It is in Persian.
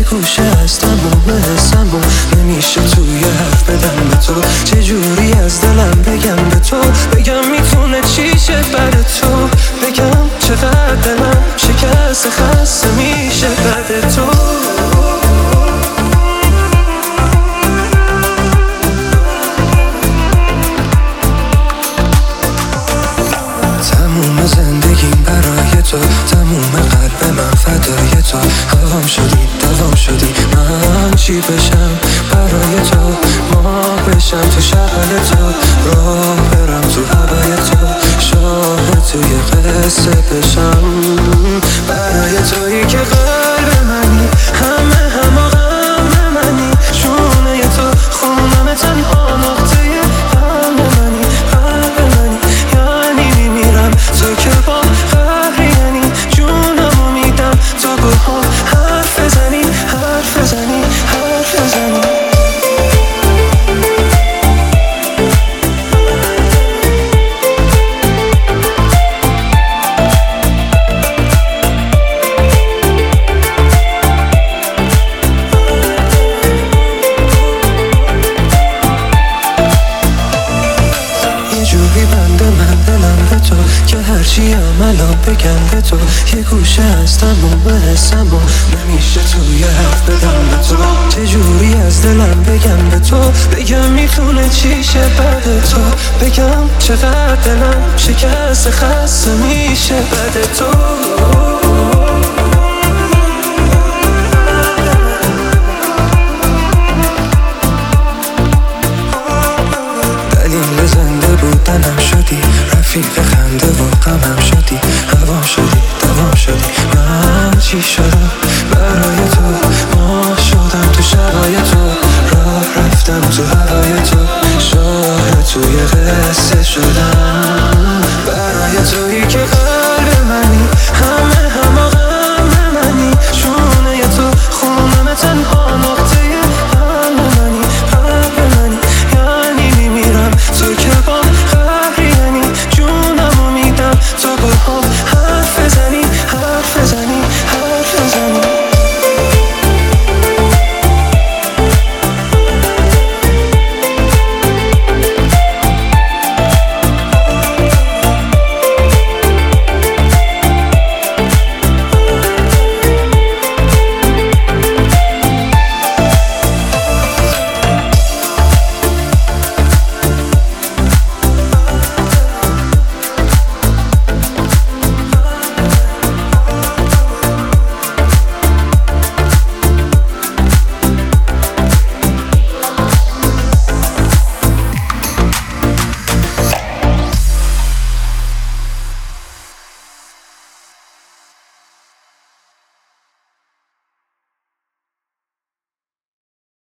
گوشه از تموم حسم و نمیشه توی حرف بدم به تو. چجوری از دلم بگم به تو، بگم میتونه چی شه بعد تو، بگم چقدر دلم شکست خسته میشه بعد تو. تموم زندگیم برای تو، تموم قلب من فدای تو. هوام شدی دوام شدی، من چی بشم برای تو، ماه بشم تو شهر تو، راه برم تو هوای تو، شاه توی قصه بشم برای تویی که قلب منی، همه غم منی، شونه تو خونم تنها نقطه قلب منی، قلب منی یعنی میمیرم تو که با قهری، یعنی جونمو میدم تو با هم حرف بزنی، حرف بزنی، حرف بزنی. که هرچی الان بگم به تو، یه گوشه از تموم حسم و نمیشه توی حرف بدم به تو. چجوری از دلم بگم به تو، بگم میتونه چی شه بعد تو، بگم چقدر دلم شکست خسته میشه بعد تو. دلیل زنده بودنم شدی، رفیق خنده و غمم شدی، هوام شدی دوام شدی، من چی شدم برای تو، ماه شدم تو شبای تو، راه رفتم تو هوای تو، شاه توی قصه شدم.